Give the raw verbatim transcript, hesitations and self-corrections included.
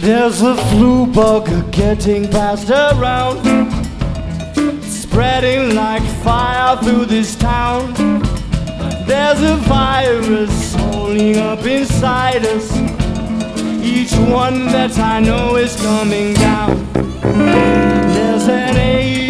There's a flu bug getting passed around, spreading like fire through this town. There's a virus holding up inside us. Each one that I know is coming down. There's an